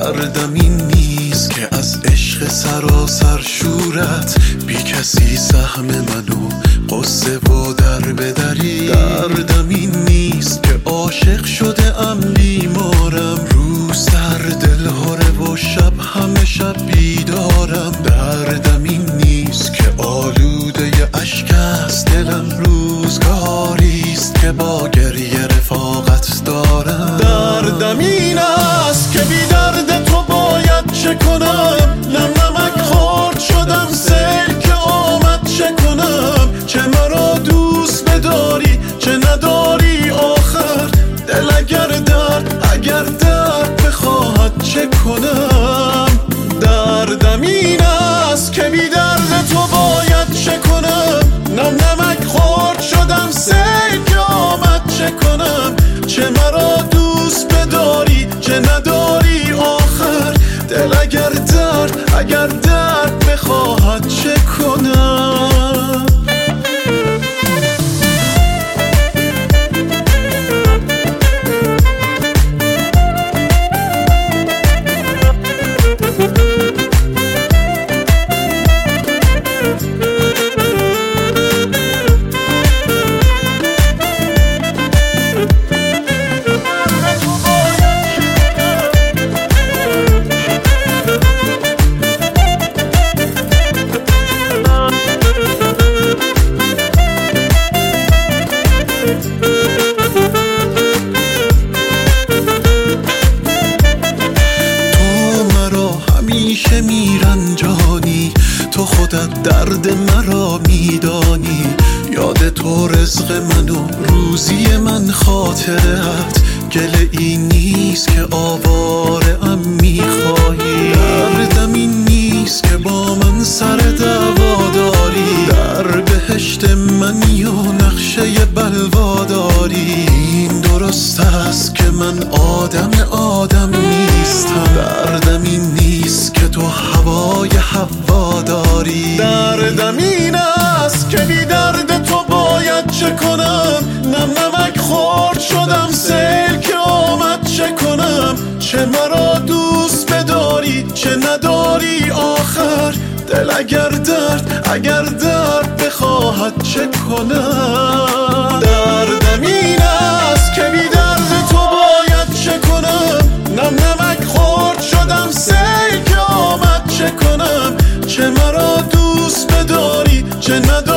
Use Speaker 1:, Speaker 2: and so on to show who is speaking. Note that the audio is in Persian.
Speaker 1: دردم این نیست که از عشق سراسر شورت بی کسی سهم منو قصه و در بدری. دردم این نیست که عاشق شده ام بیمارم، روز در دل هره و شب همه شب بیدارم. دردم این نیست که آلوده اشک است دلم، روزگاریست که با گریه رفاقت دارم. دردم این است که بی درد تو باید چه کنم، نم نمک خورد شدم سیل که آمد چه کنم. چه مرا دوست بداری چه نداری آخر، دل اگر درد بخواهد چه کنم. دردم این است که بی درد تو باید چه کنم، نم نمک خورد شدم سیل که آمد چه کنم. چه مرا دوست بداری چه نداری آخر، دل اگر درد بخواهد چه کنم. همیشه میرنجانی، تو خودت درد مرا میدانی. یاد تو رزق من و روزی من خاطرت، گله این نیست که آواره ام میخواهی. دردم این نیست که با من سر دعوا داری، در بهشت منی و نقشه بلوا داری. این درست است که من آدم نیستم، دردم این نیست که تو هوای هوا داری. دردم این است که بی درد تو باید چه کنم، نم نمک خورد شدم سیل که آمد چه کنم. چه مرا دوست بداری چه نداری آخر، دل اگر درد بخواهد چه کنم. دردم این است که بی درد تو باید چه کنم، نم نمک خورد شدم سیل که آمد چه کنم. چه مرا دوست بداری چه نداری